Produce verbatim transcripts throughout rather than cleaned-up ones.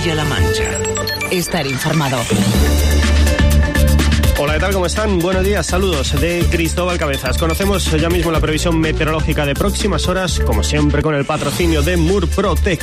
Castilla-La Mancha. Estar informado. Hola, ¿qué tal? ¿Cómo están? Buenos días, saludos de Cristóbal Cabezas. Conocemos ya mismo la previsión meteorológica de próximas horas, como siempre con el patrocinio de Murprotec.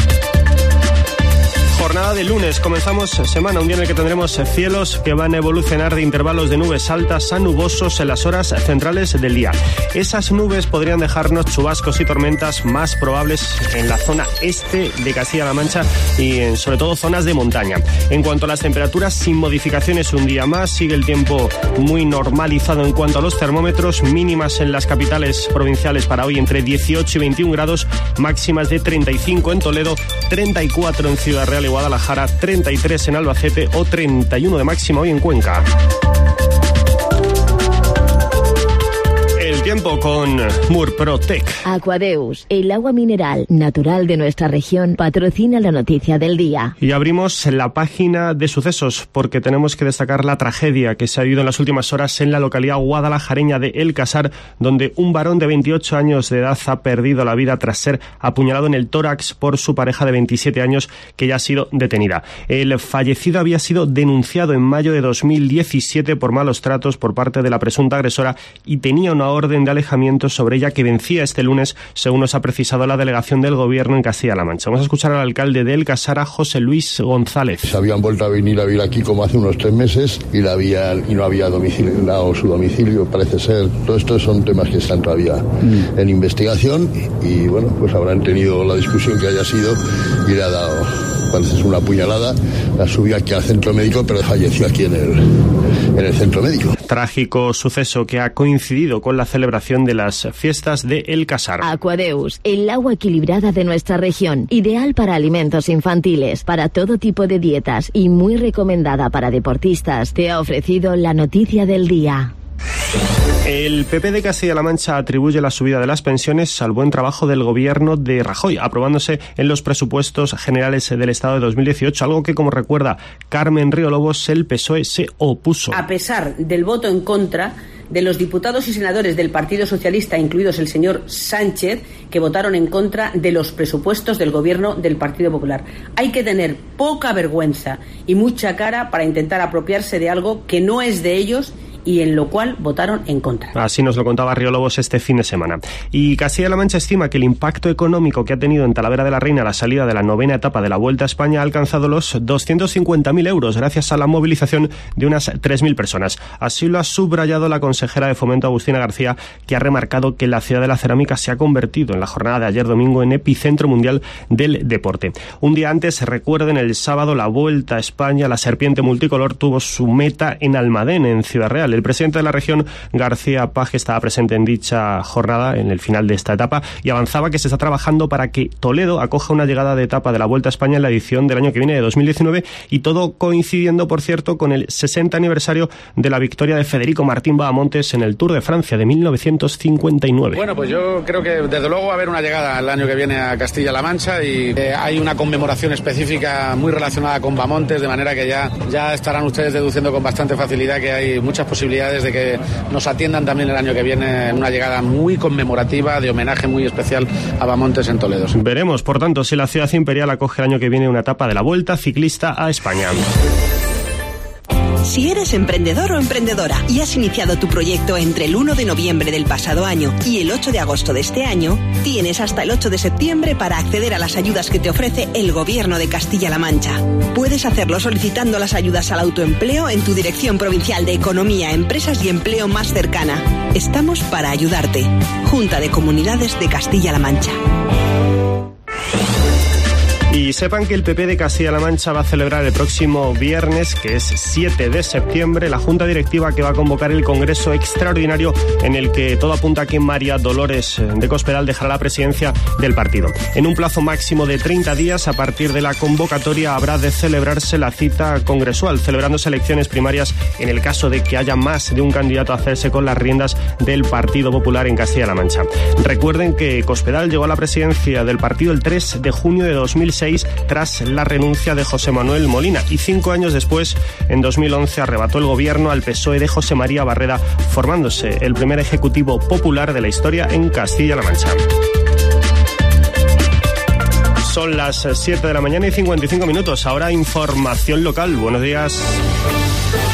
Jornada de lunes, comenzamos semana, un día en el que tendremos cielos que van a evolucionar de intervalos de nubes altas a nubosos en las horas centrales del día. Esas nubes podrían dejarnos chubascos y tormentas más probables en la zona este de Castilla-La Mancha y en sobre todo zonas de montaña. En cuanto a las temperaturas, sin modificaciones un día más, sigue el tiempo muy normalizado en cuanto a los termómetros, mínimas en las capitales provinciales para hoy entre dieciocho y veintiún grados, máximas de treinta y cinco en Toledo, treinta y cuatro en Ciudad Real y Guadalajara, treinta y tres en Albacete o treinta y uno de máxima hoy en Cuenca. El tiempo con Murprotec. Aquadeus, el agua mineral natural de nuestra región, patrocina la noticia del día. Y abrimos la página de sucesos porque tenemos que destacar la tragedia que se ha vivido en las últimas horas en la localidad guadalajareña de El Casar, donde un varón de veintiocho años de edad ha perdido la vida tras ser apuñalado en el tórax por su pareja de veintisiete años, que ya ha sido detenida. El fallecido había sido denunciado en mayo de dos mil diecisiete por malos tratos por parte de la presunta agresora y tenía una orden de alejamiento sobre ella que vencía este lunes, según nos ha precisado la delegación del gobierno en Castilla-La Mancha. Vamos a escuchar al alcalde de El Casar, José Luis González. Se habían vuelto a venir a vivir aquí como hace unos tres meses y, la habían, y no había domiciliado su domicilio, parece ser. Todo esto son temas que están todavía mm. en investigación y, y bueno, pues habrán tenido la discusión que haya sido y le ha dado, parece ser una puñalada, la subió aquí al centro médico, pero falleció aquí en el, en el centro médico. Trágico suceso que ha coincidido con la celebración de las fiestas de El Casar. Aquadeus, el agua equilibrada de nuestra región, ideal para alimentos infantiles, para todo tipo de dietas y muy recomendada para deportistas, te ha ofrecido la noticia del día. El P P de Castilla-La Mancha atribuye la subida de las pensiones al buen trabajo del gobierno de Rajoy, aprobándose en los presupuestos generales del Estado de dos mil dieciocho, algo que, como recuerda Carmen Río Lobos, el P S O E se opuso. A pesar del voto en contra de los diputados y senadores del Partido Socialista, incluidos el señor Sánchez, que votaron en contra de los presupuestos del gobierno del Partido Popular. Hay que tener poca vergüenza y mucha cara para intentar apropiarse de algo que no es de ellos y en lo cual votaron en contra. Así nos lo contaba Río Lobos este fin de semana. Y Castilla-La Mancha estima que el impacto económico que ha tenido en Talavera de la Reina la salida de la novena etapa de la Vuelta a España ha alcanzado los doscientos cincuenta mil euros, gracias a la movilización de unas tres mil personas. Así lo ha subrayado la consejera de Fomento, Agustina García, que ha remarcado que la ciudad de la cerámica se ha convertido en la jornada de ayer domingo en epicentro mundial del deporte. Un día antes, recuerden, el sábado, la Vuelta a España, la serpiente multicolor, tuvo su meta en Almadén, en Ciudad Real. El presidente de la región, García Paje, estaba presente en dicha jornada en el final de esta etapa y avanzaba que se está trabajando para que Toledo acoja una llegada de etapa de la Vuelta a España en la edición del año que viene, de dos mil diecinueve, y todo coincidiendo, por cierto, con el sesenta aniversario de la victoria de Federico Martín Bahamontes en el Tour de Francia de mil novecientos cincuenta y nueve. Bueno, pues yo creo que desde luego va a haber una llegada el año que viene a Castilla-La Mancha y eh, hay una conmemoración específica muy relacionada con Bahamontes, de manera que ya, ya estarán ustedes deduciendo con bastante facilidad que hay muchas posibilidades de que nos atiendan también el año que viene en una llegada muy conmemorativa, de homenaje muy especial a Bahamontes en Toledo. Veremos, por tanto, si la ciudad imperial acoge el año que viene una etapa de la Vuelta Ciclista a España. Si eres emprendedor o emprendedora y has iniciado tu proyecto entre el uno de noviembre del pasado año y el ocho de agosto de este año, tienes hasta el ocho de septiembre para acceder a las ayudas que te ofrece el Gobierno de Castilla-La Mancha. Puedes hacerlo solicitando las ayudas al autoempleo en tu Dirección Provincial de Economía, Empresas y Empleo más cercana. Estamos para ayudarte. Junta de Comunidades de Castilla-La Mancha. Y sepan que el P P de Castilla-La Mancha va a celebrar el próximo viernes, que es siete de septiembre, la Junta Directiva que va a convocar el Congreso Extraordinario, en el que todo apunta a que María Dolores de Cospedal dejará la presidencia del partido. En un plazo máximo de treinta días, a partir de la convocatoria, habrá de celebrarse la cita congresual, celebrándose elecciones primarias en el caso de que haya más de un candidato a hacerse con las riendas del Partido Popular en Castilla-La Mancha. Recuerden que Cospedal llegó a la presidencia del partido el tres de junio de dos mil seis, tras la renuncia de José Manuel Molina, y cinco años después, en dos mil once, arrebató el gobierno al P S O E de José María Barreda, formándose el primer ejecutivo popular de la historia en Castilla-La Mancha. Son las siete de la mañana y cincuenta y cinco minutos. Ahora información local. Buenos días.